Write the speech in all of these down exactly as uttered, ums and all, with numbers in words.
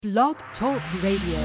Blog Talk Radio.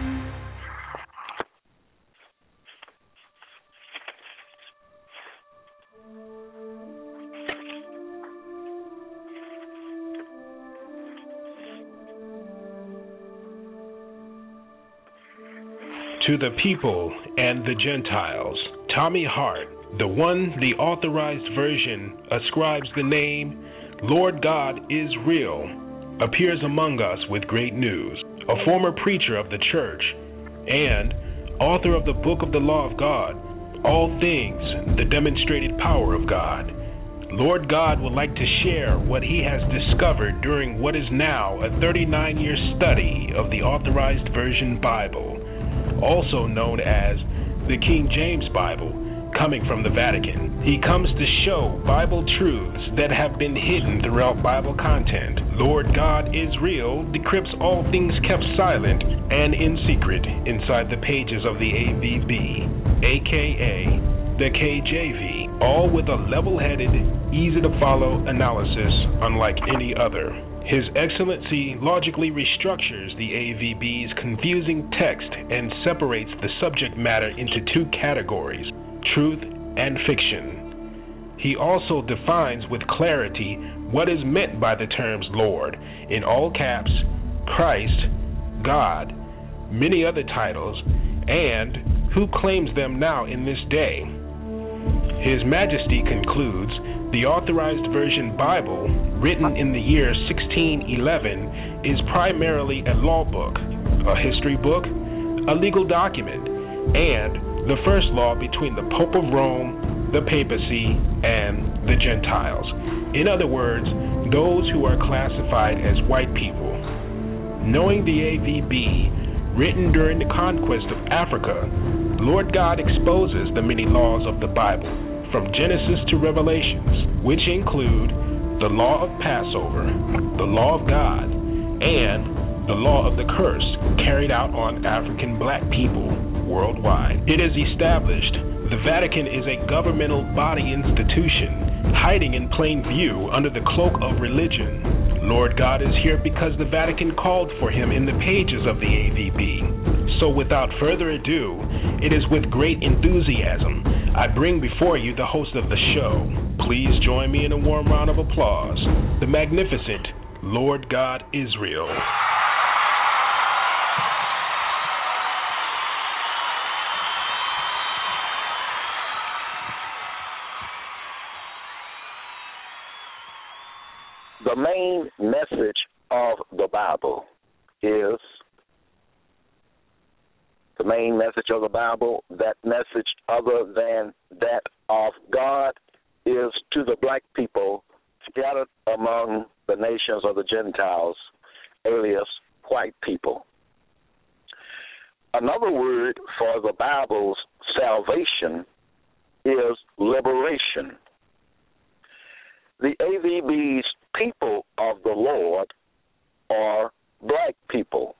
To the people and the Gentiles, Tommy Hart, the one the authorized version ascribes the name Lord God is real, appears among us with great news. A former preacher of the church and author of the book of the law of God, All Things, the demonstrated power of God, Lord God would like to share what he has discovered during what is now a thirty-nine year study of the authorized version Bible, also known as the King James Bible, coming from the Vatican. He comes to show Bible truths that have been hidden throughout Bible content. Lord God is real decrypts all things kept silent and in secret inside the pages of the A V B, aka the K J V, all with a level-headed, easy-to-follow analysis unlike any other. His Excellency logically restructures the A V B's confusing text and separates the subject matter into two categories, truth and fiction. He also defines with clarity what is meant by the terms Lord, in all caps, Christ, God, many other titles, and who claims them now in this day. His Majesty concludes the Authorized Version Bible, written in the year sixteen eleven, is primarily a law book, a history book, a legal document, and the first law between the Pope of Rome, the papacy, and the Gentiles. In other words, those who are classified as white people. Knowing the A V B, written during the conquest of Africa, Lord God exposes the many laws of the Bible, from Genesis to Revelations, which include the law of Passover, the law of God, and the law of the curse carried out on African black people worldwide. It is established the Vatican is a governmental body institution hiding in plain view under the cloak of religion. Lord God is here because the Vatican called for him in the pages of the A V B. So without further ado, it is with great enthusiasm I bring before you the host of the show. Please join me in a warm round of applause, the magnificent Lord God Israel. The main message of the Bible is the main message of the Bible, that message other than that of God, is to the black people scattered among the nations of the Gentiles, alias white people. Another word for the Bible's salvation is liberation. The A V B's people of the Lord are black people.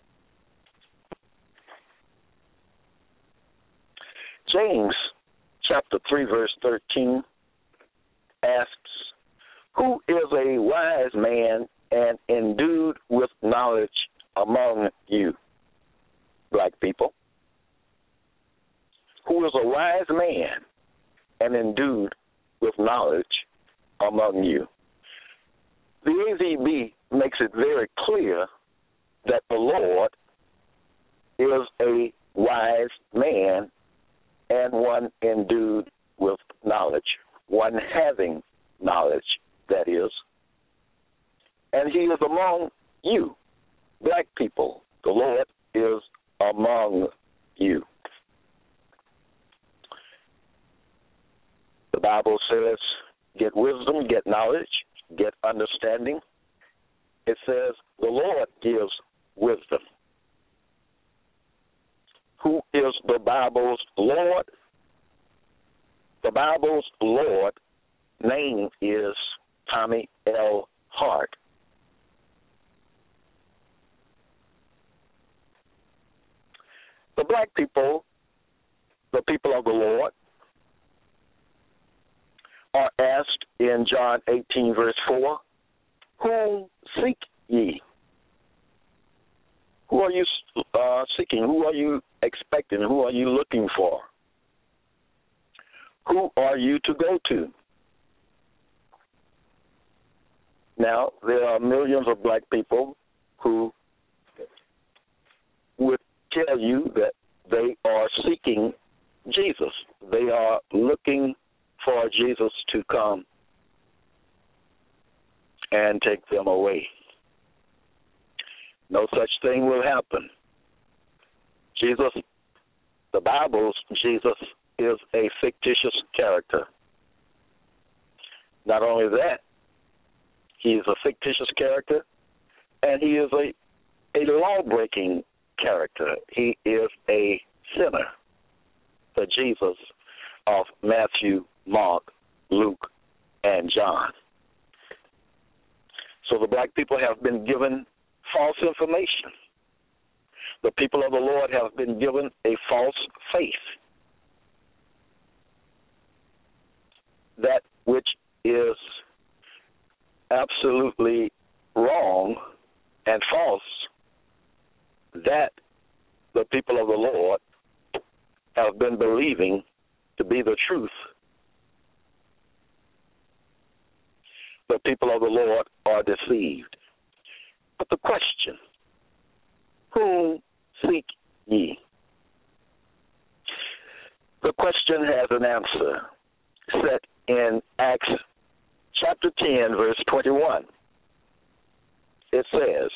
James chapter three, verse thirteen asks, "Who is a wise man and endued with knowledge among you?" Black people. Who is a wise man and endued with knowledge among you? The A V B makes it very clear that the Lord is a wise man and one endued with knowledge, one having knowledge, that is. And he is among you, black people. The Lord is among you. The Bible says, get wisdom, get knowledge, get understanding. It says the Lord gives wisdom. Who is the Bible's Lord? The Bible's Lord name is Tommy L. Hart. The black people, the people of the Lord, are asked in John eighteen, verse four, whom seek ye? are you uh, seeking? Who are you expecting? Who are you looking for? Who are you to go to? Now, there are millions of black people who would tell you that they are seeking Jesus. They are looking for Jesus to come and take them away. No such thing will happen. Jesus, the Bible's Jesus, is a fictitious character. Not only that, he is a fictitious character, and he is a, a law-breaking character. He is a sinner, the Jesus of Matthew, Mark, Luke, and John. So the black people have been given false information. The people of the Lord have been given a false faith. That which is absolutely wrong and false, that the people of the Lord have been believing to be the truth. The people of the Lord are deceived. But the question, whom seek ye? The question has an answer set in Acts chapter ten, verse twenty-one. It says,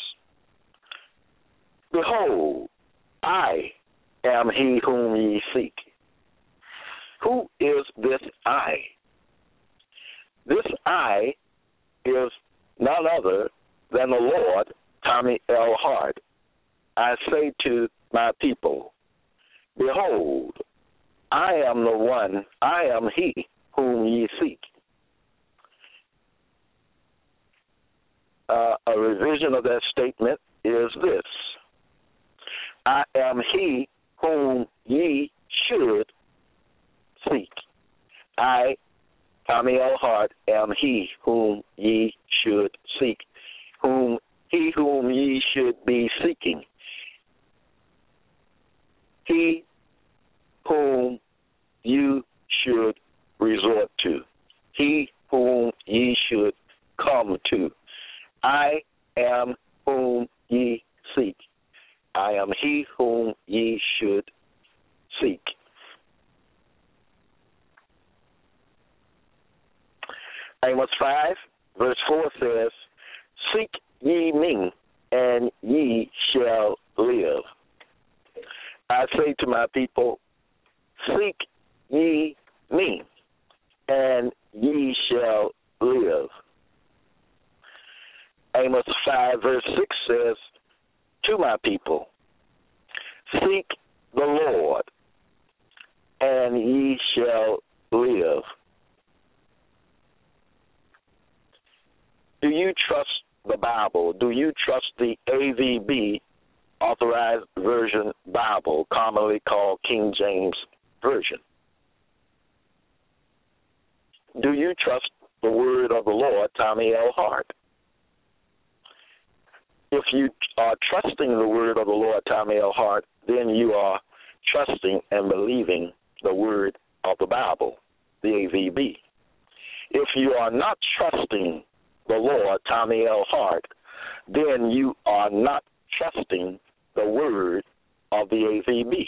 behold, I am he whom ye seek. Who is this I? This I is none other than the Lord, Tommy L. Hart. I say to my people, behold, I am the one, I am he whom ye seek. Uh, a revision of that statement is this: I am he whom ye should seek. I, Tommy L. Hart, am he whom ye should seek, whom he whom ye should be seeking, he whom you should resort to, he whom ye should come to. I am whom ye seek. I am he whom ye should seek. Amos five, verse four says, seek ye me, and ye shall live. I say to my people, seek ye me, and ye shall live. Amos five, verse six says, to my people, seek the Lord, and ye shall live. Do you trust the Bible? Do you trust the A V B, Authorized Version Bible, commonly called King James Version? Do you trust the word of the Lord, Tommy L. Hart? If you are trusting the word of the Lord, Tommy L. Hart, then you are trusting and believing the word of the Bible, the A V B. If you are not trusting the Lord, Tommy L. Hart, then you are not trusting the word of the A V B.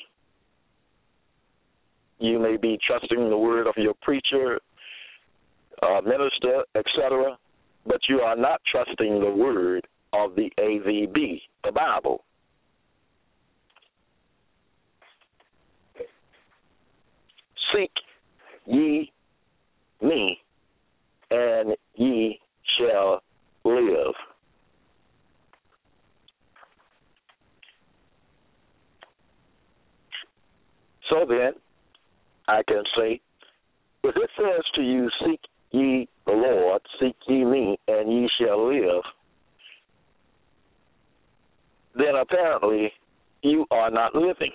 You may be trusting the word of your preacher, uh, minister, et cetera, but you are not trusting the word of the A V B, the Bible. Seek ye me, and ye shall live. So then, I can say, if it says to you, seek ye the Lord, seek ye me, and ye shall live, then apparently you are not living.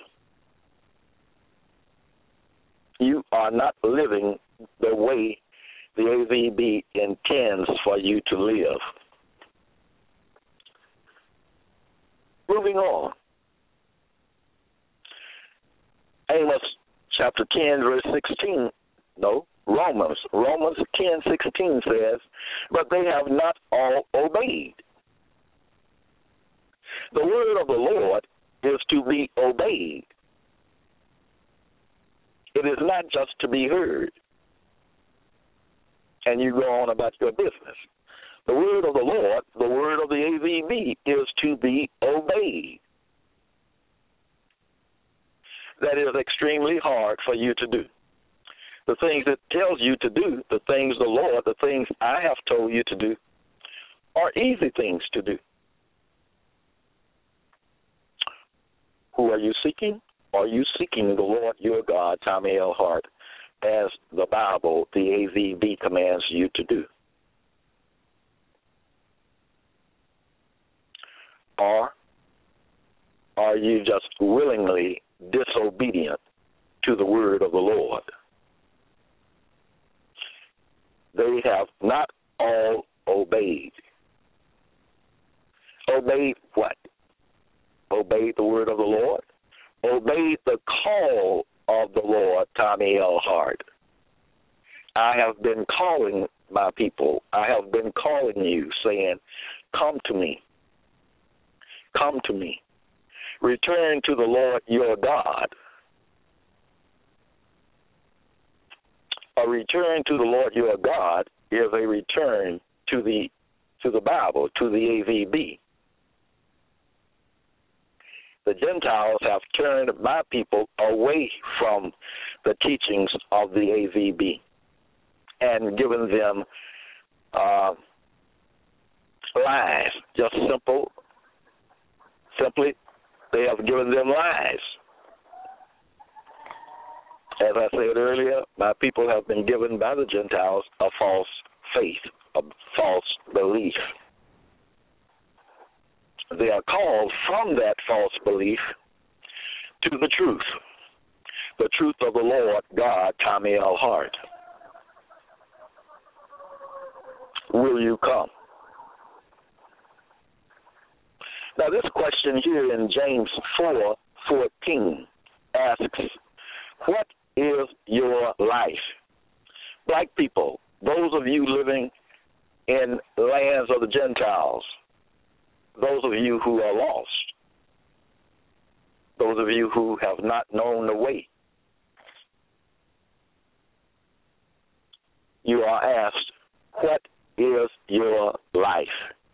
You are not living the way the A V B intends for you to live. Moving on, chapter ten, verse sixteen. No, Romans. Romans ten, sixteen says, but they have not all obeyed. The word of the Lord is to be obeyed. It is not just to be heard, and you go on about your business. The word of the Lord, the word of the A V B, is to be obeyed. That is extremely hard for you to do. The things it tells you to do, the things the Lord, the things I have told you to do, are easy things to do. Who are you seeking? Are you seeking the Lord your God, Tommy L. Hart, as the Bible, the A V B, commands you to do? Or are you just willingly disobedient to the word of the Lord? They have not all obeyed. Obeyed what? Obeyed the word of the Lord? Obeyed the call of the Lord, Tommy L. Hart. I have been calling my people. I have been calling you, saying, come to me. Come to me. Return to the Lord your God. A return to the Lord your God is a return to the to the Bible, to the A V B. The Gentiles have turned my people away from the teachings of the A V B and given them uh, lies. Just simple, simply, they have given them lies. As I said earlier, my people have been given by the Gentiles a false faith, a false belief. They are called from that false belief to the truth, the truth of the Lord God, Tommy L. Hart. Will you come? Now, this question here in James four fourteen asks, what is your life? Black people, those of you living in lands of the Gentiles, those of you who are lost, those of you who have not known the way, you are asked, what is your life?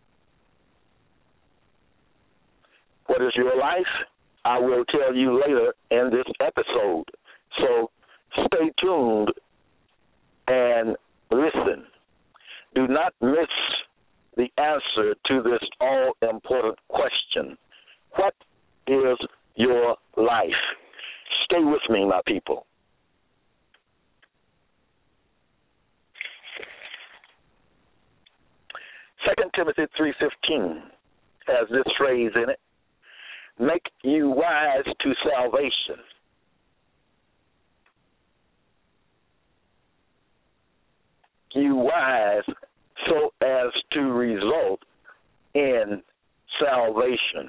What is your life? I will tell you later in this episode. So stay tuned and listen. Do not miss the answer to this all-important question. What is your life? Stay with me, my people. Second Timothy three fifteen has this phrase in it, make you wise to salvation. You wise so as to result in salvation.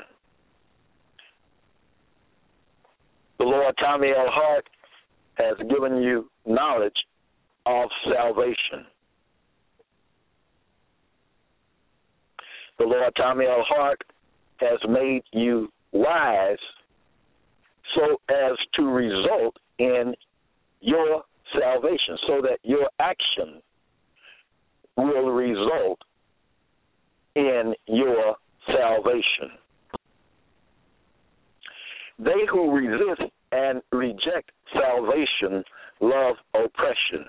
The Lord Tommy L. Hart has given you knowledge of salvation. The Lord Tommy L. Hart has made you wise so as to result in your salvation, so that your action will result in your salvation. They who resist and reject salvation love oppression.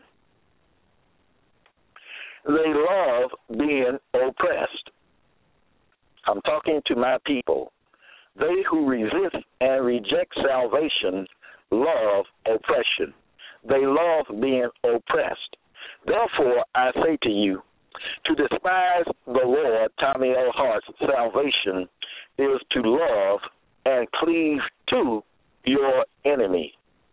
They love being oppressed. I'm talking to my people. They who resist and reject salvation love oppression. They love being oppressed. Therefore, I say to you, to despise the Lord, Tommy L. Hart's salvation, is to love and cleave to your enemy.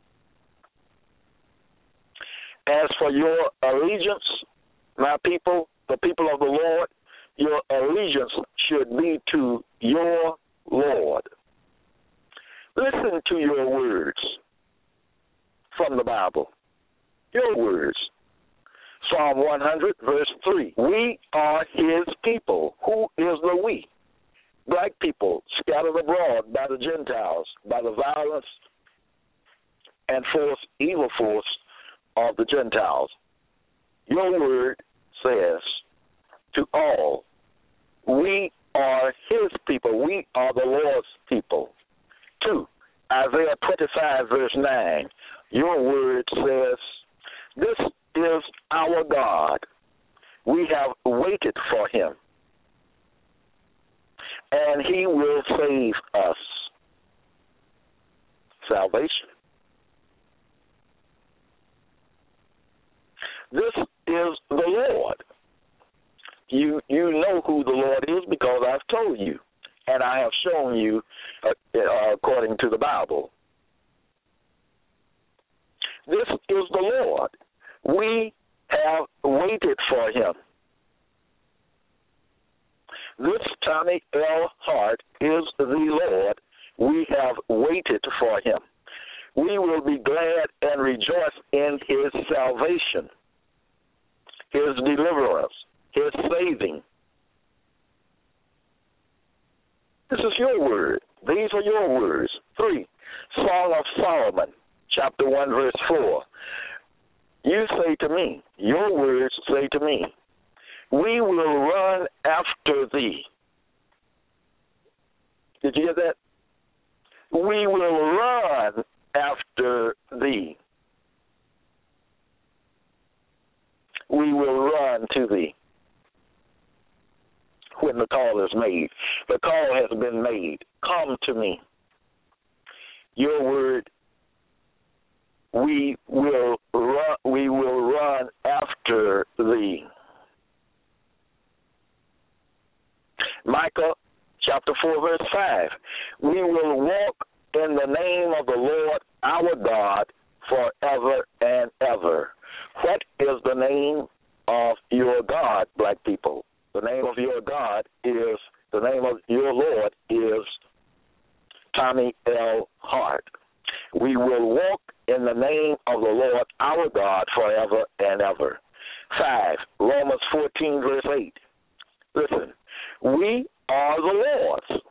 As for your allegiance, my people, the people of the Lord, your allegiance should be to your Lord. Listen to your words from from the Bible. Your words. Psalm one hundred, verse three. We are his people. Who is the we? Black people scattered abroad by the Gentiles, by the violence and force, evil force of the Gentiles. Your word says to all, we are his people. We are the Lord's people. Two, Isaiah twenty-five, verse nine. Your word says, this is our God. We have waited for him, and he will save us. Salvation. This is the Lord. You you know who the Lord is because I've told you, and I have shown you uh, uh, according to the Bible. This is the Lord. We have waited for him. This Tommy L. Hart is the Lord. We have waited for him. We will be glad and rejoice in his salvation, his deliverance, his saving. This is your word. These are your words. Three, Song of Solomon, chapter one, verse four. You say to me, your words say to me, we will run after thee. Did you hear that? We will run after thee. We will run to thee when the call is made. The call has been made. Come to me. Your word, we will run, we will run after thee. Micah chapter four, verse five. We will walk in the name of the Lord our God forever and ever. What is the name of your God, black people? The name of your God is, the name of your Lord is Tommy L. Hart. We will walk in the name of the Lord our God forever and ever. Five, Romans fourteen, verse eight. Listen, we are the Lord's.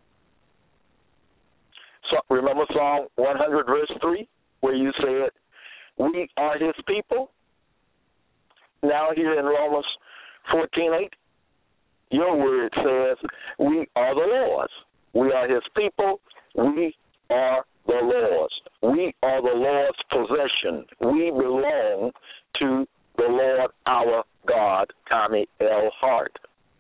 So remember Psalm one hundred, verse three, where you said, we are his people? Now here in Romans fourteen, eight, your word says, we are the Lord's. We are his people. We are the Lord's. We are the Lord's possession. We belong to the Lord our God, Tommy L. Hart.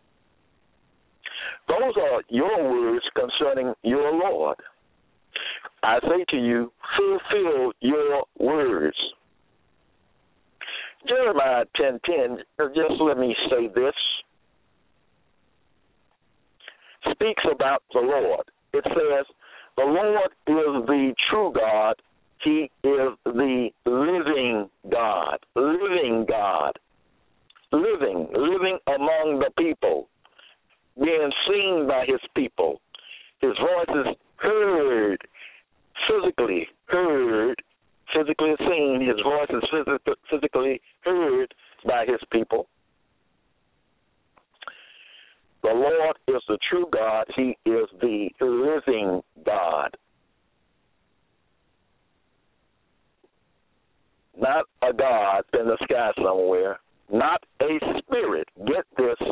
Those are your words concerning your Lord. I say to you, fulfill your words. Jeremiah ten ten, just let me say this, speaks about the Lord. It says, the Lord is the true God. He is the living God, living God, living, living among the people, being seen by his people. His voice is heard, physically heard, physically seen. His voice is phys- physically heard by his people. The Lord is the true God. He is the living God. Not a God in the sky somewhere. Not a spirit. Get this.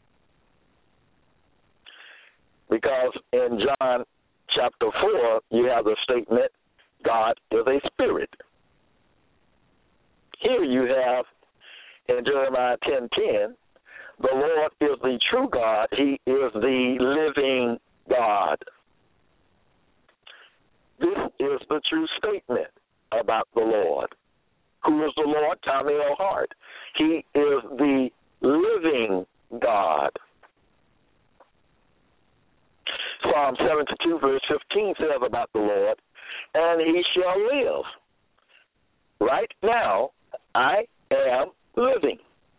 Because in John chapter four, you have the statement, God is a spirit. Here you have in Jeremiah ten ten, the Lord is the true God. He is the living God. This is the true statement about the Lord. Who is the Lord? Tommy L. Hart. He is the living God. Psalm seventy-two, verse fifteen says about the Lord, and he shall live. Right now, I am living.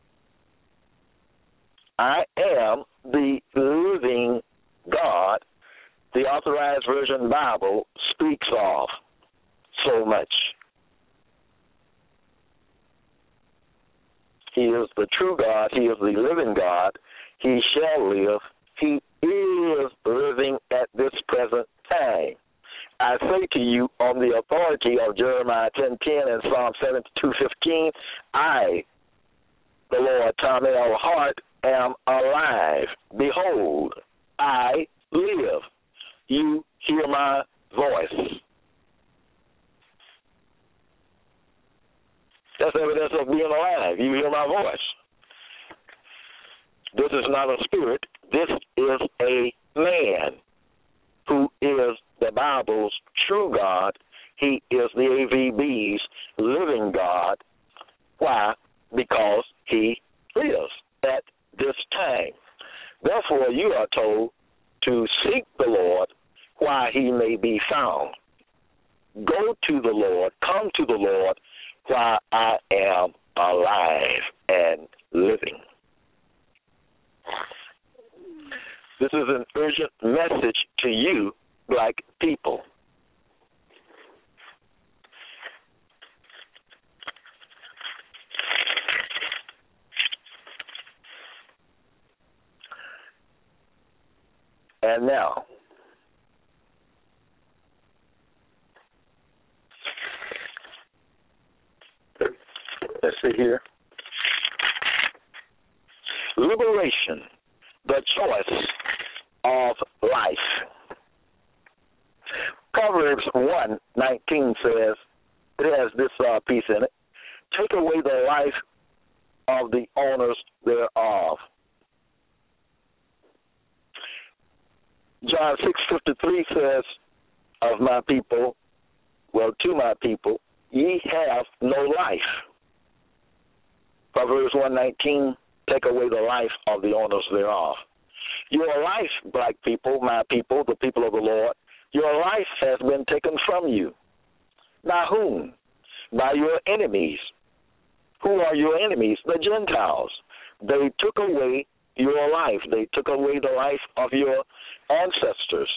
I am the living God. The Authorized Version Bible speaks of so much. He is the true God. He is the living God. He shall live. He is living at this present time. I say to you, on the authority of Jeremiah ten ten and Psalm seventy-two fifteen, I, the Lord Tommy L. Hart, am alive. Behold, I live. You hear my voice. That's evidence of being alive. You hear my voice. This is not a spirit. This is a man who is the Bible's true God. He is the A V B's living God. Why? Because he lives at this time. Therefore, you are told to seek the Lord while he may be found. Go to the Lord, come to the Lord while I am alive and living. This is an urgent message to you, black people. And now, let's see here. Liberation, the choice of life. Proverbs one nineteen says, it has this uh, piece in it, take away the life of the owners thereof. John six fifty-three says, of my people, well, to my people, ye have no life. Proverbs one nineteen, take away the life of the owners thereof. Your life, black people, my people, the people of the Lord, your life has been taken from you. By whom? By your enemies. Who are your enemies? The Gentiles. They took away your life. They took away the life of your ancestors.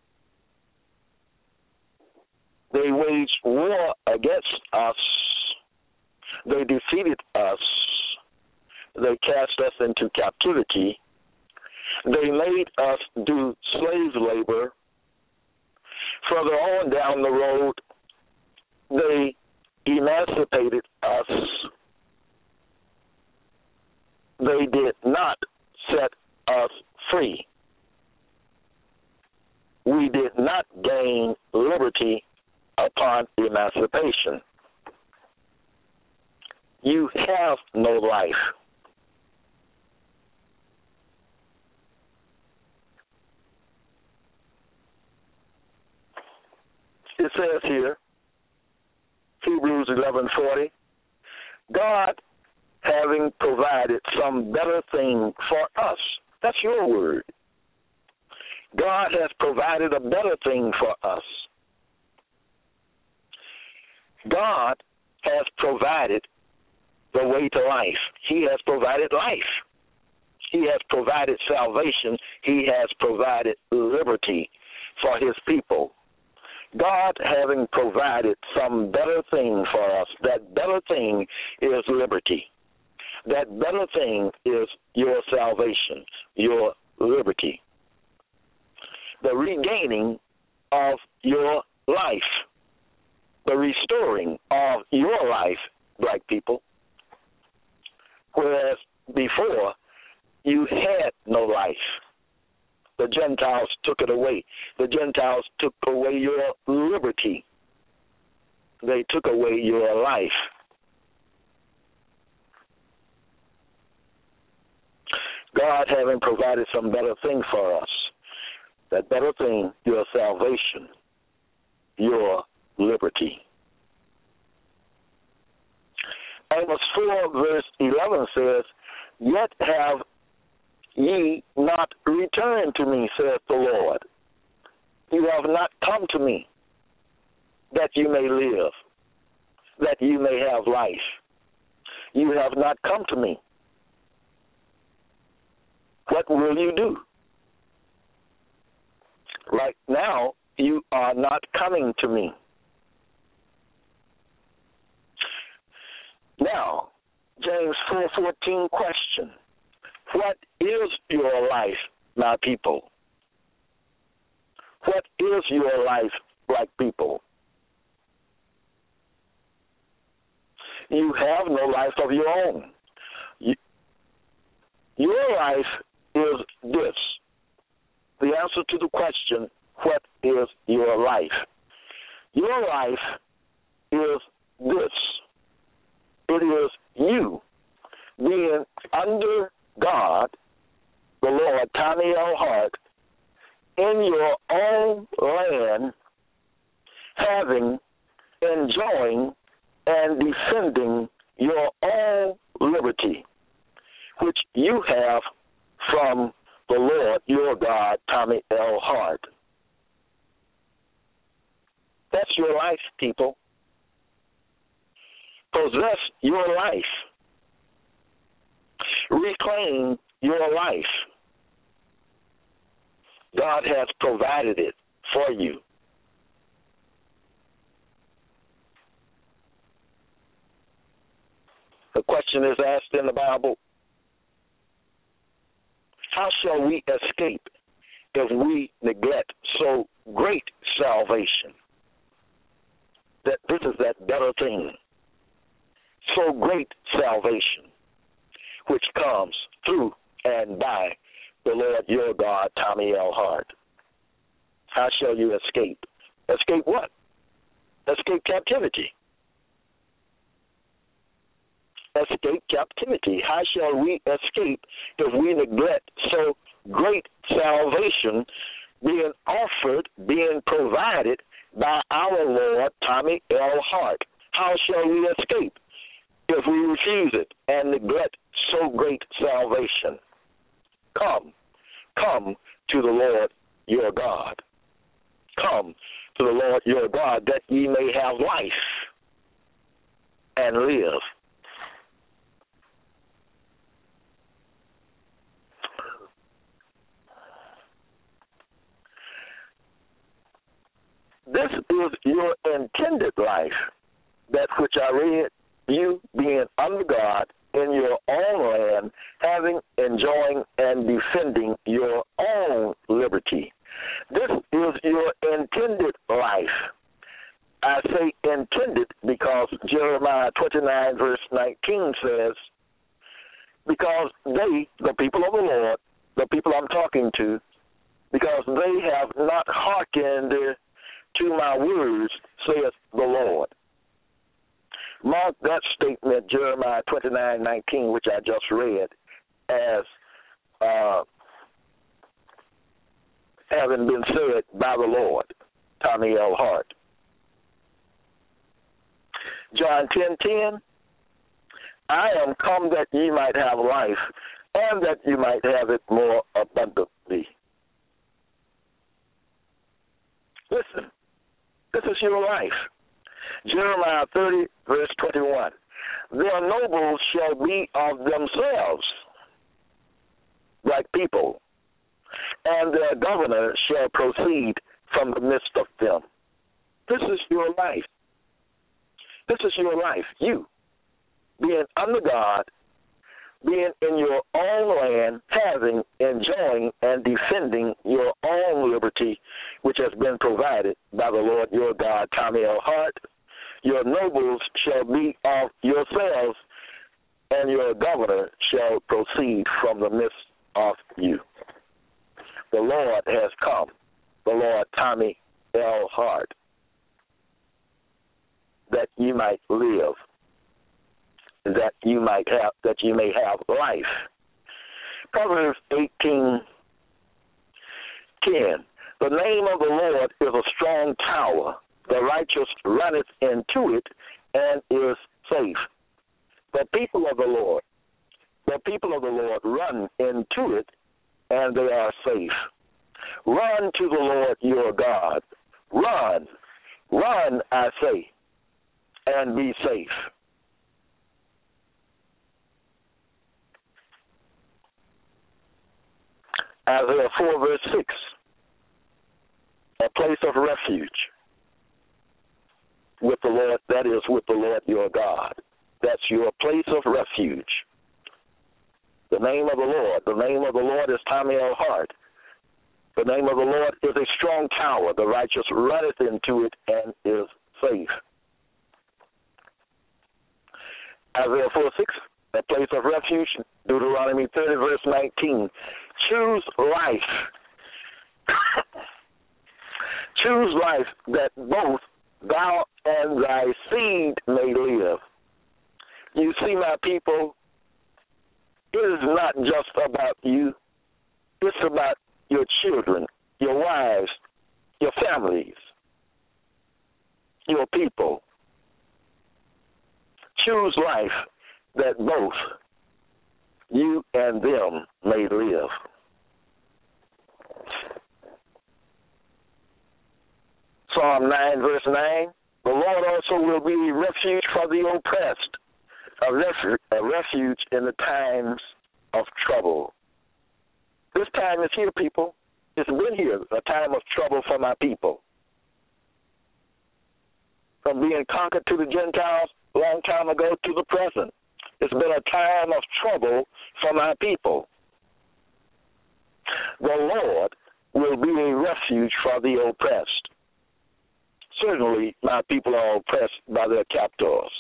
They waged war against us. They defeated us. They cast us into captivity. They made us do slave labor. Further on down the road, they emancipated us. They did not set us free. We did not gain liberty upon emancipation. You have no life. It says here, Hebrews eleven forty, God having provided some better thing for us. That's your word. God has provided a better thing for us. God has provided the way to life. He has provided life. He has provided salvation. He has provided liberty for his people. God having provided some better thing for us, that better thing is liberty. That better thing is your salvation, your liberty. The regaining of your life, the restoring of your life, black people, whereas before you had no life. The Gentiles took it away. The Gentiles took away your liberty. They took away your life. God having provided some better thing for us. That better thing, your salvation, your liberty. Amos four verse eleven says, yet have ye not returned to me, saith the Lord. You have not come to me, that you may live, that you may have life. You have not come to me. What will you do? Right now, you are not coming to me. Now, James four fourteen question. What is your life, my people? What is your life, black people? You have no life of your own. You, your life is this. The answer to the question, what is your life? Your life is this. It is you being under God, the Lord, Tommy L. Hart, in your own land, having, enjoying, and defending your own liberty, which you have from the Lord, your God, Tommy L. Hart. That's your life, people. Possess your life. Reclaim your life. God has provided it for you. The question is asked in the Bible, how shall we escape if we neglect so great salvation? That this is that better thing. So great salvation, which comes through and by the Lord your God, Tommy L. Hart. How shall you escape? Escape what? Escape captivity. Escape captivity. How shall we escape if we neglect so great salvation being offered, being provided by our Lord, Tommy L. Hart? How shall we escape if we refuse it and neglect so great salvation? Come, come to the Lord your God. Come to the Lord your God that ye may have life and live. This is your intended life, that which I read, you being under God in your own land, having, enjoying, and defending your own liberty. This is your intended life. I say intended because Jeremiah twenty-nine, verse nineteen says, because they, the people of the Lord, the people I'm talking to, because they have not hearkened to my words, saith the Lord. Mark that statement, Jeremiah twenty-nine nineteen, which I just read, as uh, having been said by the Lord, Tommy L. Hart. John ten ten, I am come that ye might have life, and that you might have it more abundantly. Listen, this is your life. Jeremiah thirty, verse twenty-one. Their nobles shall be of themselves, like people, and their governor shall proceed from the midst of them. This is your life. This is your life. You, being under God, being in your own land, having, enjoying, and defending your own liberty, which has been provided by the Lord your God, Tommy L. Hart. Your nobles shall be of yourselves, and your governor shall proceed from the midst of you. The Lord has come, the Lord Tommy L. Hart, that you might live, that you might have, that you may have life. Proverbs eighteen ten. The name of the Lord is a strong tower. The righteous runneth into it and is safe. The people of the Lord, the people of the Lord run into it and they are safe. Run to the Lord your God. Run, run, I say, and be safe. Isaiah four, verse six, a place of refuge with the Lord, that is, with the Lord your God. That's your place of refuge. The name of the Lord. The name of the Lord is Tommy L. Hart. The name of the Lord is a strong tower. The righteous runneth into it and is safe. Isaiah four six, a place of refuge. Deuteronomy thirty, verse nineteen. Choose life. Choose life that both thou and thy seed may live. You see, my people, it is not just about you. It's about your children, your wives, your families, your people. Choose life that both you and them may live. Psalm nine, verse nine, the Lord also will be a refuge for the oppressed, a refuge, a refuge in the times of trouble. This time is here, people. It's been here, a time of trouble for my people. From being conquered to the Gentiles a long time ago to the present, it's been a time of trouble for my people. The Lord will be a refuge for the oppressed. Certainly, my people are oppressed by their captors.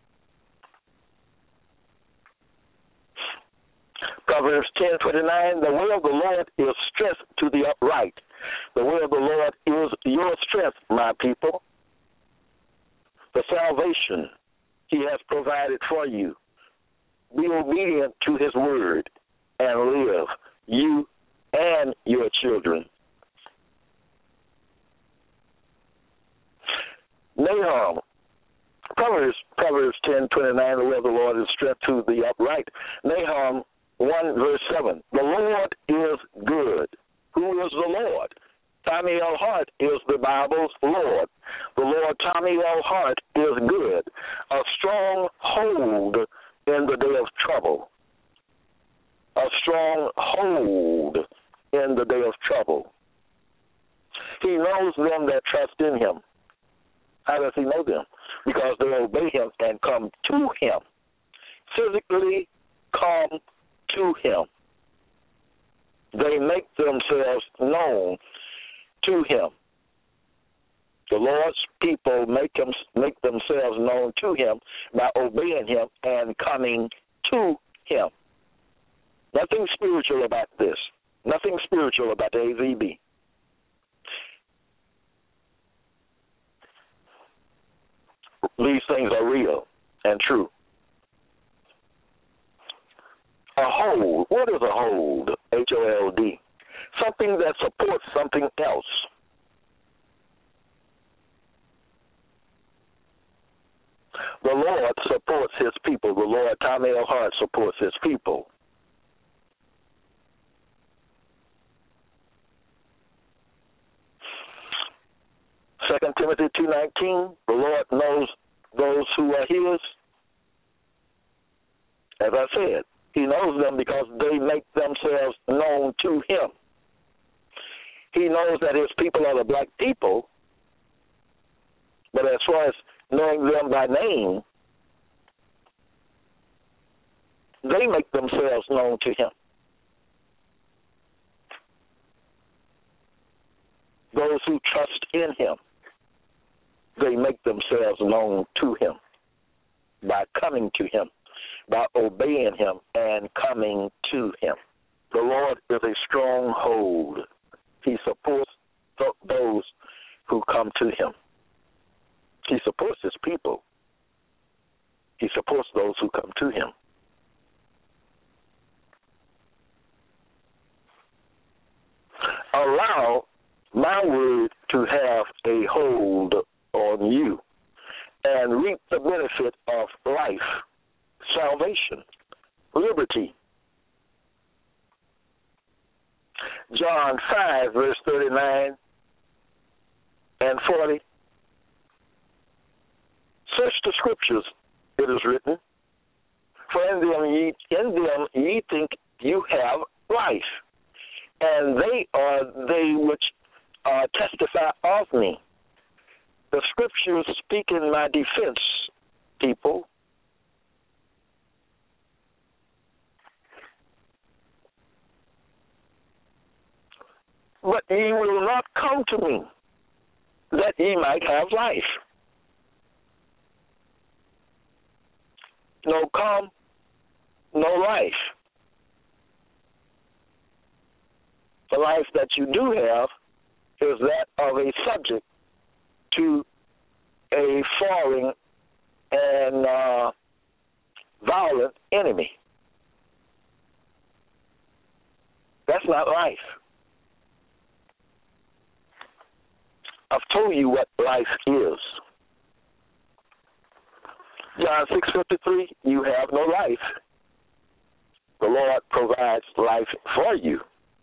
Proverbs ten twenty-nine, the way of the Lord is strength to the upright. The way of the Lord is your strength, my people. The salvation he has provided for you. Be obedient to his word and live, you and your children. Nahum, Proverbs, Proverbs ten twenty-nine, the way of the Lord is strength to the upright. Nahum one, verse seven, the Lord is good. Who is the Lord? Tommy L. Hart is the Bible's Lord. The Lord Tommy L. Hart is good, a strong hold in the day of trouble. A strong hold in the day of trouble. He knows them that trust in him. How does he know them? Because they obey him and come to him. Physically come to him. They make themselves known to him. The Lord's people make them make themselves known to him by obeying him and coming to him. Nothing spiritual about this. Nothing spiritual about the A Z B. These things are real and true. A hold. What is a hold? H O L D. Something that supports something else. The Lord supports his people. The Lord, Tommy L. Hart, supports his people. Second Timothy two nineteen, the Lord knows those who are his. As I said, he knows them because they make themselves known to him. He knows that his people are the black people, but as far as knowing them by name, they make themselves known to him. Those who trust in him, they make themselves known to him by coming to him, by obeying him and coming to him. The Lord is a stronghold. He supports th- those who come to him. He supports his people. He supports those who come to him. Allow my word to have a hold on you and reap the benefit of life, salvation, liberty. John five, verse thirty-nine and forty. Search the scriptures, it is written, for in them ye, in them ye think you have life, and they are they which uh, testify of me. The scriptures speak in my defense, people. But ye will not come to me, that ye might have life. No come, no life. The life that you do have is that of a subject to a foreign and uh, violent enemy. That's not life. I've told you what life is. John six fifty-three, you have no life. The Lord provides life for you.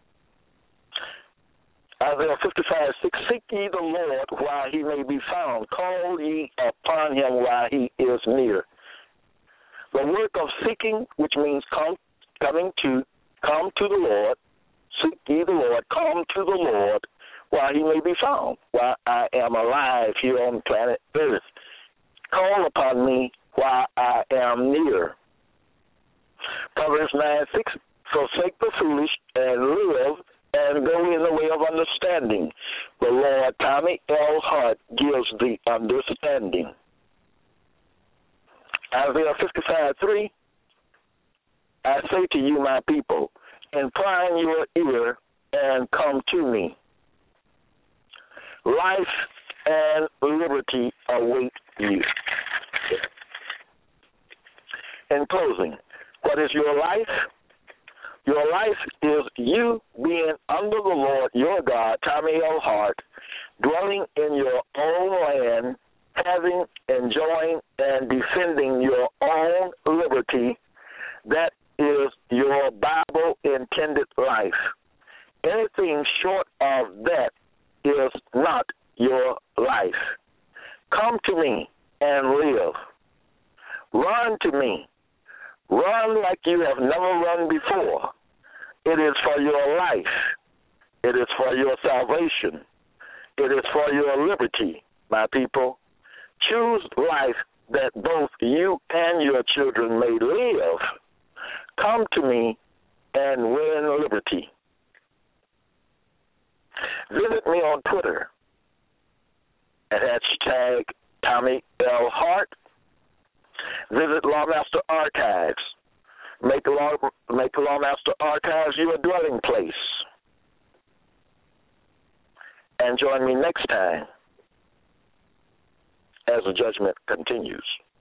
Isaiah fifty-five six, seek ye the Lord while he may be found. Call ye upon him while he is near. The work of seeking, which means come, coming to, come to the Lord. Seek ye the Lord, come to the Lord while he may be found, while I am alive here on planet Earth. Call upon me while I am near. Proverbs nine six, forsake the foolish and live and go in the way of understanding. The Lord, Tommy L. Hart, gives the understanding. Isaiah fifty-five three, I say to you, my people, incline your ear and come to me. Life and liberty await you. In closing, what is your life? Your life is you being under the Lord your God, Tommy L. Hart, dwelling in your own land, having, enjoying, and defending your own liberty. That is your Bible-intended life. Anything short of that is not your life. Come to me and live. Run to me. Run like you have never run before. It is for your life. It is for your salvation. It is for your liberty, my people. Choose life that both you and your children may live. Come to me and win liberty. Visit me on Twitter at hashtag Tommy L. Hart. Visit Lawmaster Archives. Make, Law, make Lawmaster Archives your dwelling place. And join me next time as the judgment continues.